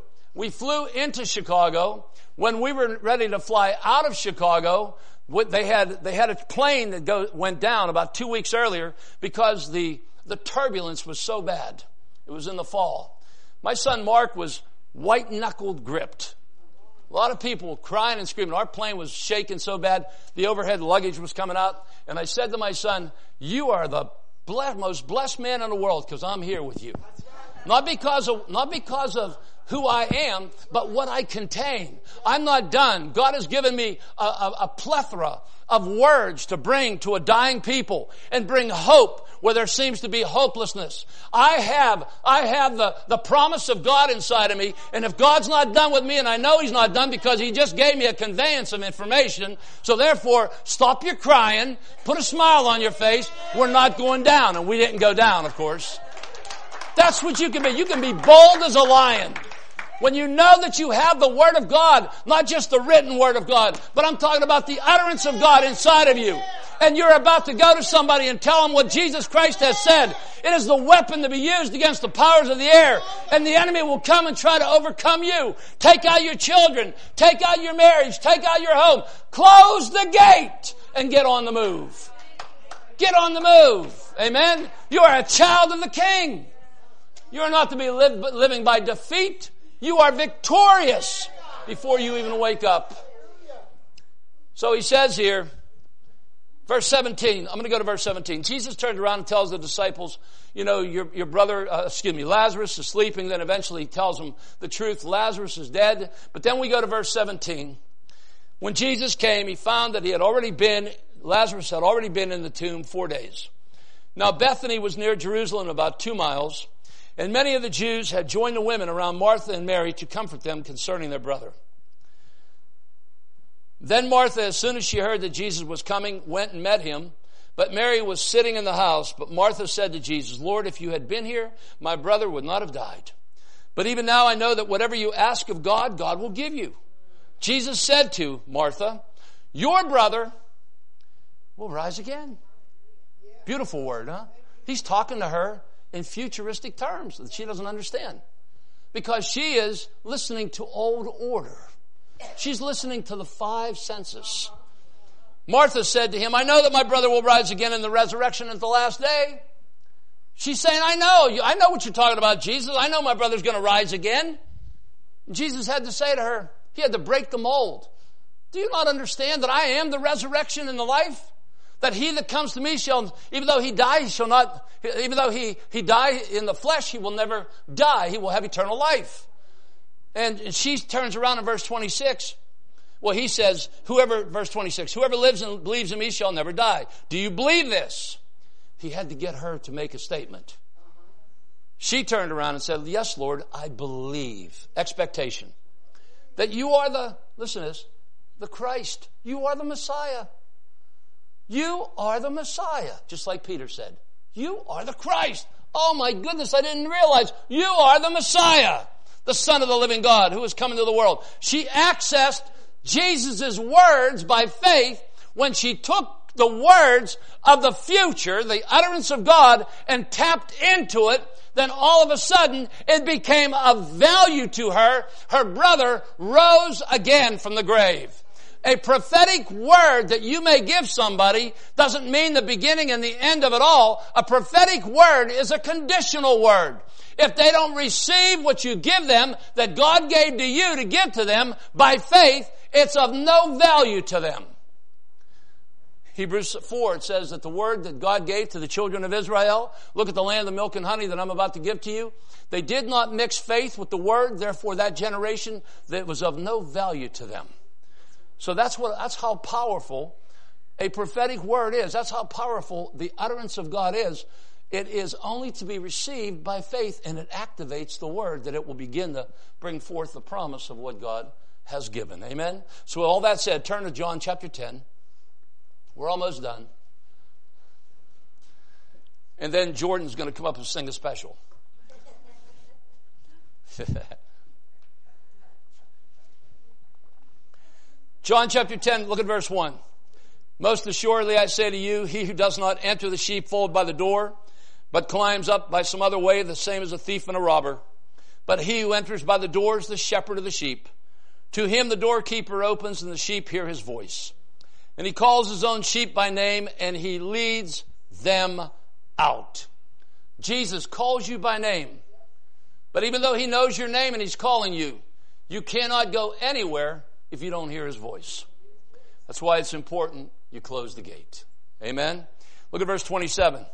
into Chicago. When we were ready to fly out of Chicago, they had a plane that went down about 2 weeks earlier because the turbulence was so bad. It was in the fall. My son Mark was white-knuckled gripped. A lot of people crying and screaming. Our plane was shaking so bad, the overhead luggage was coming out. And I said to my son, you are the most blessed man in the world because I'm here with you. Not because of who I am, but what I contain. I'm not done. God has given me a plethora of words to bring to a dying people and bring hope where there seems to be hopelessness. I have the promise of God inside of me, and if God's not done with me, and I know He's not done because He just gave me a conveyance of information, so therefore, stop your crying, put a smile on your face. We're not going down, and we didn't go down, of course. That's what you can be. You can be bold as a lion. When you know that you have the Word of God, not just the written Word of God, but I'm talking about the utterance of God inside of you. And you're about to go to somebody and tell them what Jesus Christ has said. It is the weapon to be used against the powers of the air. And the enemy will come and try to overcome you. Take out your children. Take out your marriage. Take out your home. Close the gate and get on the move. Get on the move. Amen? You are a child of the King. You are not to be living by defeat. You are victorious before you even wake up. So he says here, verse 17, I'm going to go to verse 17. Jesus turned around and tells the disciples, you know, your brother, Lazarus is sleeping. Then eventually he tells them the truth. Lazarus is dead. But then we go to verse 17. When Jesus came, he found that Lazarus had already been in the tomb 4 days. Now Bethany was near Jerusalem, about 2 miles. And many of the Jews had joined the women around Martha and Mary to comfort them concerning their brother. Then Martha, as soon as she heard that Jesus was coming, went and met him. But Mary was sitting in the house. But Martha said to Jesus, Lord, if you had been here, my brother would not have died. But even now I know that whatever you ask of God, God will give you. Jesus said to Martha, your brother will rise again. Beautiful word, huh? He's talking to her in futuristic terms that she doesn't understand. Because she is listening to old order. She's listening to the 5 senses. Martha said to him, I know that my brother will rise again in the resurrection at the last day. She's saying, I know what you're talking about, Jesus. I know my brother's going to rise again. And Jesus had to say to her, he had to break the mold. Do you not understand that I am the resurrection and the life? That he that comes to me shall, even though he die, he shall not, even though he die in the flesh, he will never die. He will have eternal life. And she turns around in verse 26. Well, he says, verse 26, whoever lives and believes in me shall never die. Do you believe this? He had to get her to make a statement. She turned around and said, yes, Lord, I believe. Expectation. That you are listen to this, the Christ. You are the Messiah. You are the Messiah. Just like Peter said. You are the Christ. Oh my goodness, I didn't realize. You are the Messiah. The Son of the living God who has come into the world. She accessed Jesus' words by faith when she took the words of the future, the utterance of God, and tapped into it. Then all of a sudden, it became of value to her. Her brother rose again from the grave. A prophetic word that you may give somebody doesn't mean the beginning and the end of it all. A prophetic word is a conditional word. If they don't receive what you give them, that God gave to you to give to them by faith, it's of no value to them. Hebrews 4, it says that the word that God gave to the children of Israel, look at the land of milk and honey that I'm about to give to you. They did not mix faith with the word, therefore that generation, that was of no value to them. So that's how powerful a prophetic word is. That's how powerful the utterance of God is. It is only to be received by faith, and it activates the word that it will begin to bring forth the promise of what God has given. Amen? So with all that said, turn to John chapter 10. We're almost done. And then Jordan's going to come up and sing a special. John chapter 10, look at verse 1. Most assuredly I say to you, he who does not enter the sheepfold by the door, but climbs up by some other way, the same as a thief and a robber. But he who enters by the door is the shepherd of the sheep. To him the doorkeeper opens, and the sheep hear his voice. And he calls his own sheep by name, and he leads them out. Jesus calls you by name. But even though he knows your name and he's calling you, you cannot go anywhere if you don't hear his voice. That's why it's important you close the gate. Amen? Look at verse 27.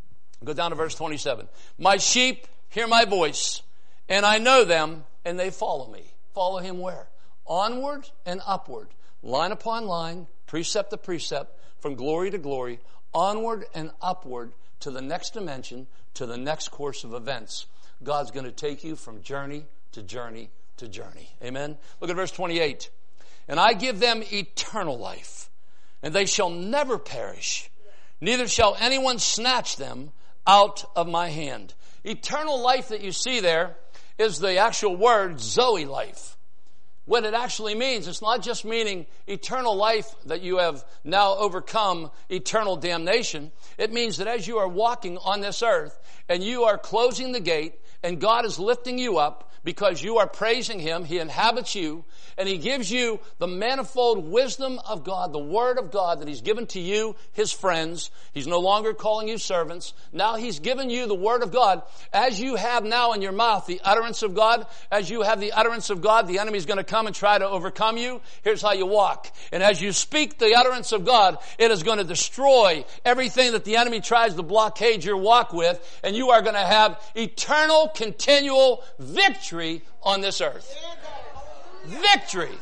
Go down to verse 27. My sheep hear my voice, and I know them, and they follow me. Follow him where? Onward and upward. Line upon line, precept to precept, from glory to glory, onward and upward to the next dimension, to the next course of events. God's going to take you from journey to journey to journey. Amen? Look at verse 28. And I give them eternal life, and they shall never perish, neither shall anyone snatch them out of my hand. Eternal life that you see there is the actual word Zoe life. What it actually means, it's not just meaning eternal life that you have now overcome eternal damnation. It means that as you are walking on this earth and you are closing the gate and God is lifting you up because you are praising him, he inhabits you, and he gives you the manifold wisdom of God, the word of God that he's given to you, his friends. He's no longer calling you servants. Now he's given you the word of God. As you have now in your mouth the utterance of God, as you have the utterance of God, the enemy's going to come and try to overcome you. Here's how you walk. And as you speak the utterance of God, it is going to destroy everything that the enemy tries to blockade your walk with, and you are going to have eternal, continual victory on this earth. Victory.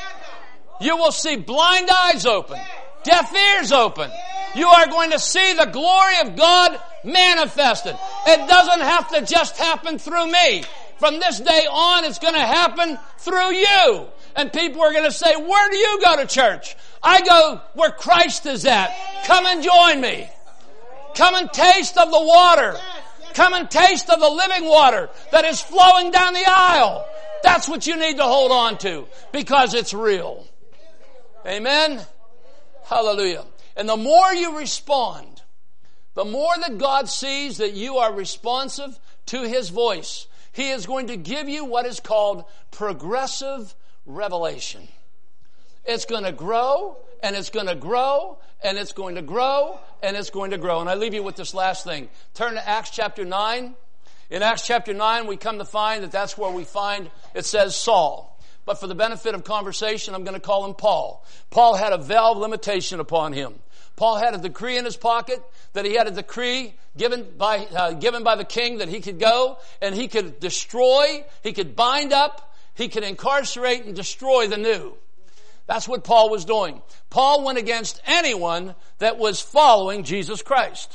You will see blind eyes open, deaf ears open. You are going to see the glory of God manifested. It doesn't have to just happen through me. From this day on, it's going to happen through you. And people are going to say, where do you go to church? I go where Christ is at. Come and join me. Come and taste of the water. Come and taste of the living water that is flowing down the aisle. That's what you need to hold on to because it's real. Amen? Hallelujah. And the more you respond The more that God sees that you are responsive to His voice, He is going to give you what is called progressive revelation. It's going to grow, and it's going to grow, and it's going to grow, and it's going to grow. And I leave you with this last thing. Turn to Acts chapter 9. In Acts chapter 9, we come to find that that's where we find it says Saul. But for the benefit of conversation, I'm going to call him Paul. Paul had a valve limitation upon him. Paul had a decree in his pocket that he had a decree given by the king that he could go and he could destroy, he could bind up, he could incarcerate and destroy the new. That's what Paul was doing. Paul went against anyone that was following Jesus Christ.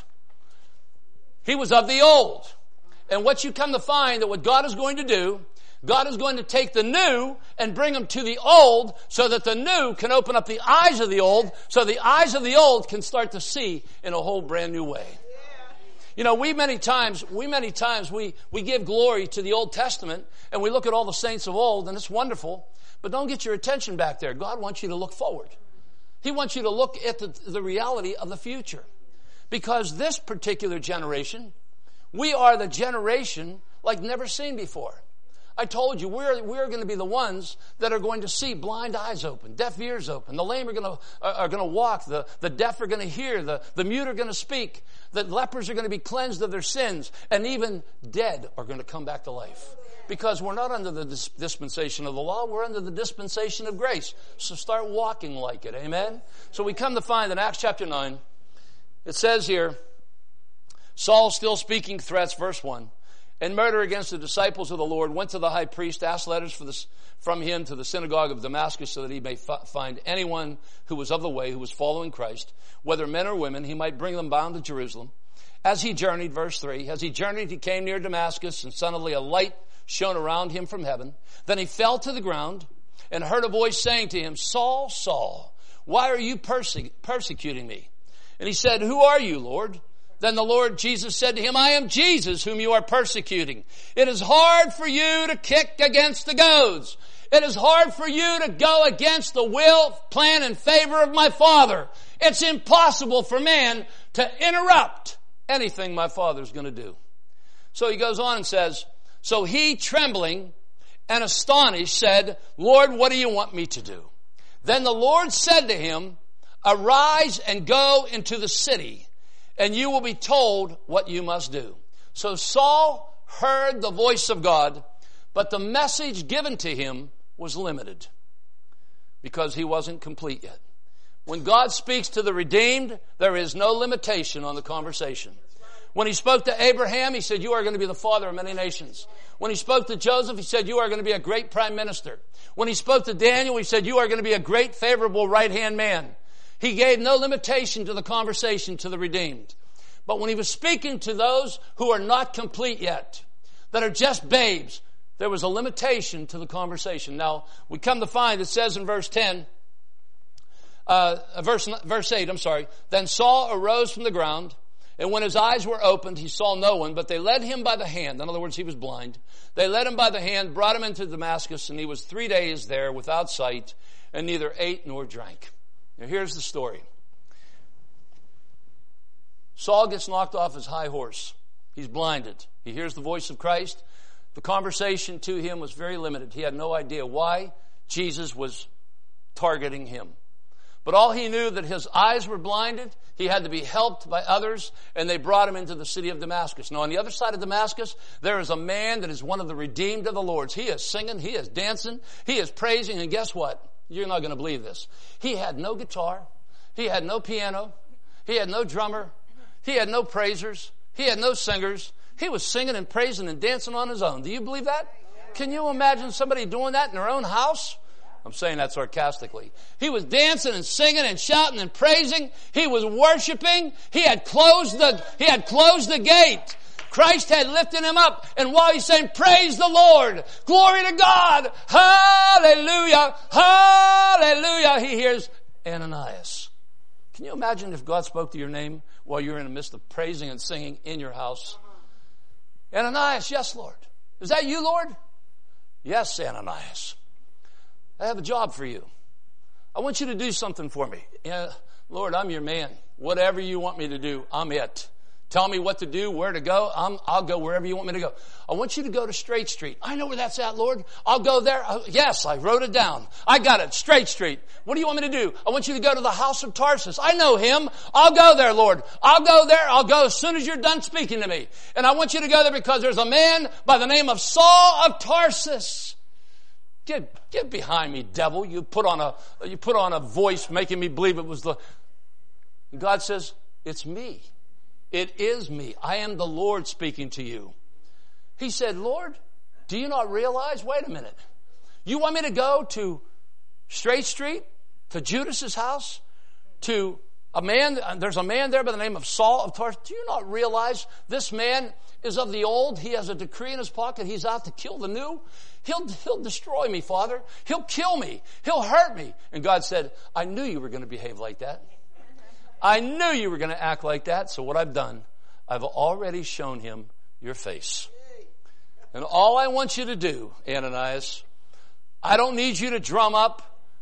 He was of the old. And what you come to find that what God is going to do, God is going to take the new and bring them to the old so that the new can open up the eyes of the old so the eyes of the old can start to see in a whole brand new way. You know, we many times give glory to the Old Testament and we look at all the saints of old and it's wonderful, but don't get your attention back there. God wants you to look forward. He wants you to look at the reality of the future. Because this particular generation, we are the generation like never seen before. I told you, we're going to be the ones that are going to see blind eyes open, deaf ears open. The lame are going to walk. The deaf are going to hear. The mute are going to speak. The lepers are going to be cleansed of their sins. And even dead are going to come back to life. Because we're not under the dispensation of the law. We're under the dispensation of grace. So start walking like it. Amen? So we come to find in Acts chapter 9, it says here, Saul still speaking threats, verse 1. And murder against the disciples of the Lord, went to the high priest, asked letters from him to the synagogue of Damascus so that he may find anyone who was of the way, who was following Christ, whether men or women, he might bring them bound to Jerusalem. As he journeyed, verse 3, as he journeyed, he came near Damascus, and suddenly a light shone around him from heaven. Then he fell to the ground and heard a voice saying to him, Saul, Saul, why are you persecuting me? And he said, who are you, Lord? Then the Lord Jesus said to him, I am Jesus whom you are persecuting. It is hard for you to kick against the goads. It is hard for you to go against the will, plan, and favor of my Father. It's impossible for man to interrupt anything my Father's going to do. So he goes on and says, so he, trembling and astonished, said, Lord, what do you want me to do? Then the Lord said to him, arise and go into the city, and you will be told what you must do. So Saul heard the voice of God, but the message given to him was limited because he wasn't complete yet. When God speaks to the redeemed, there is no limitation on the conversation. When he spoke to Abraham, he said, you are going to be the father of many nations. When he spoke to Joseph, he said, you are going to be a great prime minister. When he spoke to Daniel, he said, you are going to be a great favorable right-hand man. He gave no limitation to the conversation to the redeemed. But when he was speaking to those who are not complete yet, that are just babes, there was a limitation to the conversation. Now, we come to find, it says in verse 8, then Saul arose from the ground, and when his eyes were opened, he saw no one, but they led him by the hand. In other words, he was blind. They led him by the hand, brought him into Damascus, and he was 3 days there without sight, and neither ate nor drank. Now here's the story. Saul gets knocked off his high horse. He's blinded. He hears the voice of Christ. The conversation to him was very limited. He had no idea why Jesus was targeting him. But all he knew that his eyes were blinded. He had to be helped by others, and they brought him into the city of Damascus. Now on the other side of Damascus, there is a man that is one of the redeemed of the Lord. He is singing, he is dancing, he is praising, and guess what? You're not going to believe this. He had no guitar. He had no piano. He had no drummer. He had no praisers. He had no singers. He was singing and praising and dancing on his own. Do you believe that? Can you imagine somebody doing that in their own house? I'm saying that sarcastically. He was dancing and singing and shouting and praising. He was worshiping. He had closed the gate. Christ had lifted him up, and while he's saying, praise the Lord, glory to God, hallelujah, hallelujah, he hears Ananias. Can you imagine if God spoke to your name while you're in the midst of praising and singing in your house? Ananias, yes, Lord. Is that you, Lord? Yes, Ananias. I have a job for you. I want you to do something for me. Yeah, Lord, I'm your man. Whatever you want me to do, I'm it. Tell me what to do, where to go. I'll go wherever you want me to go. I want you to go to Straight Street. I know where that's at, Lord. I'll go there. Yes, I wrote it down. I got it. Straight Street. What do you want me to do? I want you to go to the house of Tarsus. I know him. I'll go there, Lord. I'll go there. I'll go as soon as you're done speaking to me. And I want you to go there because there's a man by the name of Saul of Tarsus. Get behind me, devil. You put on a voice making me believe it was the... God says, it's me. It is me. I am the Lord speaking to you. He said, Lord, do you not realize? Wait a minute. You want me to go to Straight Street, to Judas's house, to a man, there's a man there by the name of Saul of Tarsus. Do you not realize this man is of the old? He has a decree in his pocket. He's out to kill the new. He'll destroy me, Father. He'll kill me. He'll hurt me. And God said, I knew you were going to behave like that. I knew you were going to act like that. So what I've done, I've already shown him your face. And all I want you to do, Ananias, I don't need you to drum up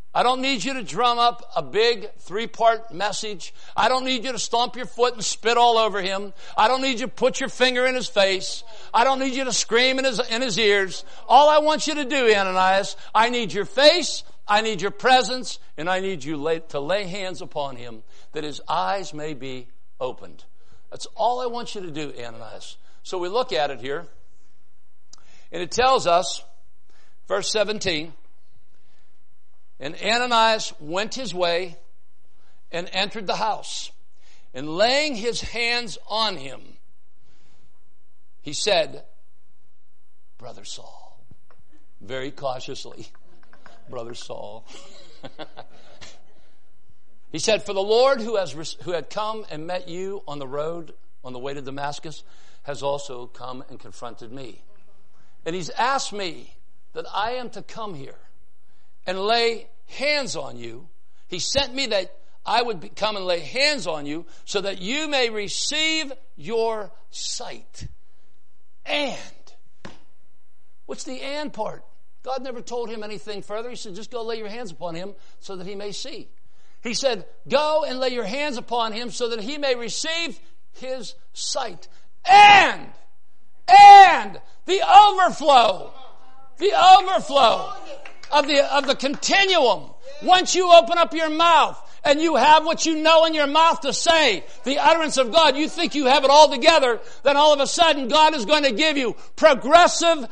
a big 3-part message. I don't need you to stomp your foot and spit all over him. I don't need you to put your finger in his face. I don't need you to scream in his ears. All I want you to do, Ananias, I need your face, I need your presence, and I need you to lay hands upon him that his eyes may be opened. That's all I want you to do, Ananias. So we look at it here, and it tells us, verse 17, and Ananias went his way and entered the house, and laying his hands on him, he said, Brother Saul, very cautiously, Brother Saul. He said, for the Lord who had come and met you on the road, on the way to Damascus, has also come and confronted me. And he's asked me that I am to come here and lay hands on you. He sent me that I would come and lay hands on you so that you may receive your sight. And, what's the and part? God never told him anything further. He said, just go lay your hands upon him so that he may see. He said, go and lay your hands upon him so that he may receive his sight. And the overflow of the continuum. Once you open up your mouth and you have what you know in your mouth to say, the utterance of God, you think you have it all together, then all of a sudden God is going to give you progressive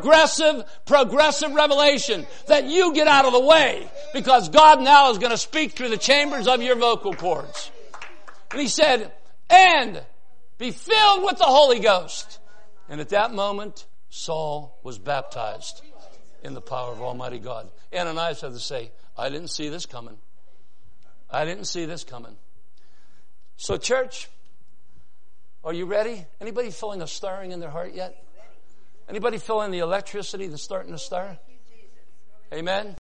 revelation that you get out of the way, because God now is going to speak through the chambers of your vocal cords. And he said, and be filled with the Holy Ghost. And at that moment, Saul was baptized in the power of Almighty God. Ananias had to say, I didn't see this coming. I didn't see this coming. So church, are you ready? Anybody feeling a stirring in their heart yet? Anybody feeling the electricity that's starting to stir? Amen.